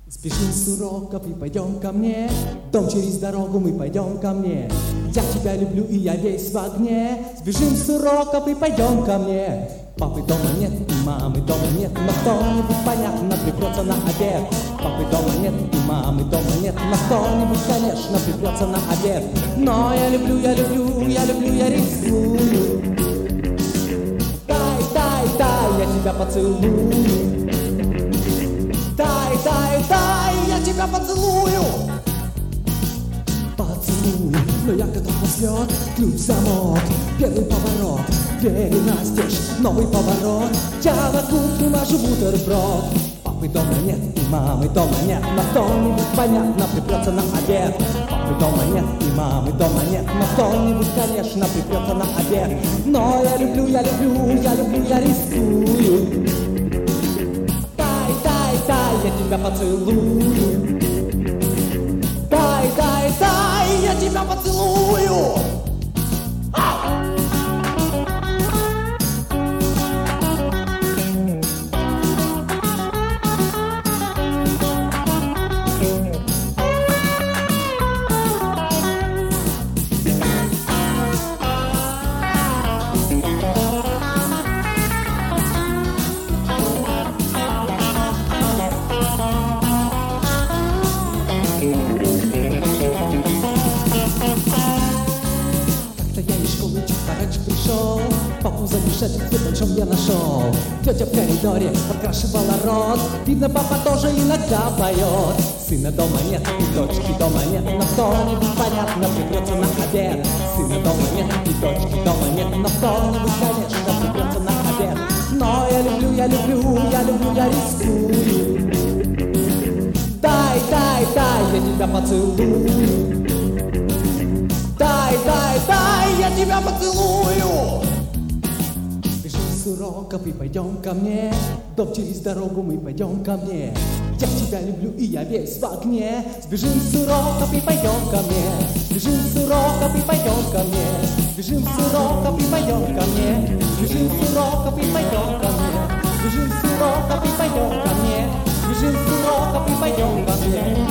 Сбежим с уроков и пойдем ко мне. Дом через дорогу, мы пойдем ко мне. Я тебя люблю и я весь в огне. Сбежим с уроков и пойдем ко мне. Папы дома нет и мамы дома нет, но кто-нибудь, понятно, припрется на обед. Папы дома нет и мамы дома нет, но кто-нибудь, конечно, припрется на обед. Но я люблю, я люблю, я люблю, я рискую. Дай, дай, дай, я тебя поцелую. Дай, дай, дай, я тебя поцелую. Поцелую, но я готов на взлет. Ключ, замок, первый поворот. Двери настежь, новый поворот. Я на кухню мажу бутерброд. Папы дома нет и мамы дома нет, но кто-нибудь, понятно, припрется на обед. Папы дома нет и мамы дома нет, но кто-нибудь, конечно, припрется на обед. Но я люблю, я люблю, я люблю, я рискую. Дай, дай, дай, я тебя поцелую. Дай, дай, дай, я тебя поцелую. Папу замешать в большом я нашел. Тетя в коридоре подкрашивала рот. Видно, папа тоже иногда поет. Сына дома нет и дочки дома нет, но кто-нибудь, понятно, припрется на обед. Сына дома нет и дочки дома нет, но кто-нибудь, конечно, припрется на обед. Но я люблю, я люблю, я люблю, я рискую. Дай, дай, дай, я тебя поцелую. Дай, дай, дай, я тебя поцелую. С уроков и пойдем ко мне. Дом через дорогу, мы пойдем ко мне. Я тебя люблю и я весь в огне. Сбежим с уроков и пойдем ко мне. Сбежим с уроков и пойдем ко мне. Сбежим с уроков и пойдем ко мне. Сбежим с уроков и пойдем ко мне. Сбежим с уроков и пойдем ко мне. Сбежим с уроков и пойдем ко мне.